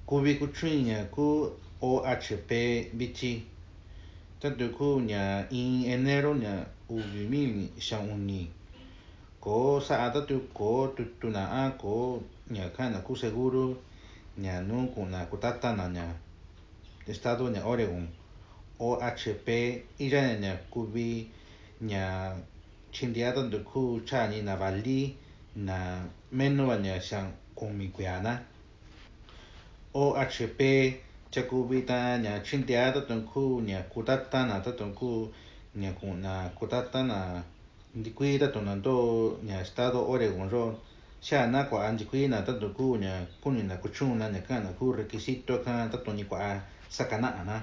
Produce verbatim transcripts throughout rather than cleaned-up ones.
kuvi kuchuin ña ku O H P vichi tanto ku ña in enero ña uvi mil xa'un uni ko sa'a tatu ko tutuna ko ña kana ku seguro ña nu kuna kutatana ña estado ña Oregon O H P iya ña kuvi ña chindia tanto ku chani na vali na menos ña xa'un kumi kuiana O H P chakuvita ña chindia tanto ku ña kutatana tanto ku ña kuna kutatana ndikui tatuna ndo ña estado Oregon ro xana kua ndikuina tanto ku ña kunina kuchuna ña kana ku requisito ka tanto ni kua sakana na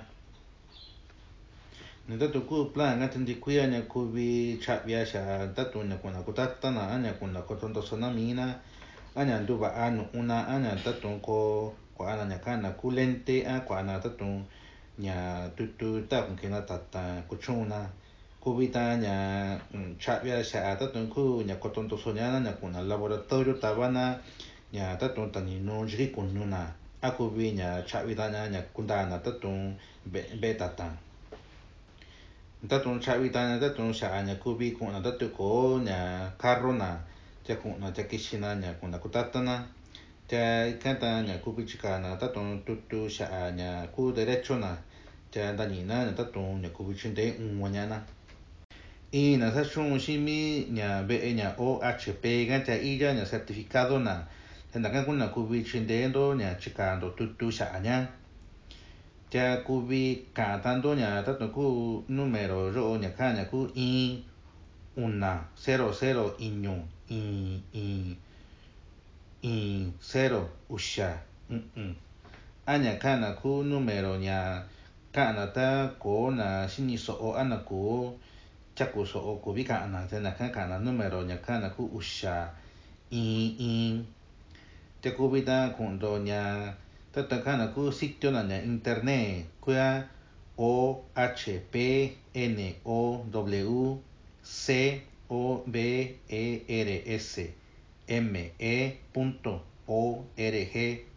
ne tanto ku plan nga ndikuia ña kuvi chavia xa tanto ña kuna kutatana ña kuna kotontosona mina aña nduva'a nu'una aña tanto ko kuana ña kana ku lente a kuana tanto ña tutu ta kunkina tata kuchuna kuvita ña chavia xa tanto ku ña kotontosoñana ña kuna laboratorio tavana ña tanto taninu yiri kununa a kuvi ña chavitaña ña kuntana tanto ve'e tata tanto chavitaña tanto xa ña kuvi kuna tanto ko ña carrona cha kuna cha kixina ña kuna kutatana cha ikanta ña kuvi chikana tanto tutu xa ña ku derechona cha ntanina ña tanto ña kuvi chinte u'ñana ina saxu'un ximi ña ve'e ña O H P ka cha iya ña certificado na naka kuna kuvi chintento ña chikando tutu xa'aña cha kuvi ka'antando ña tanto ku numero yo'o ña ka ña ku in una cero cero iñu in in in cero uxa u'un aña kana ku numero ña ka'ana ta koo na xiniso'o a na koo chakuso'o kuvi ka'ana ta naka ka'ana numero ña kana ku uxa in in cha kuvita ku'undo ña tata kana ku sitio na ña internet kuya O H P N O W C O V E R S M E punto org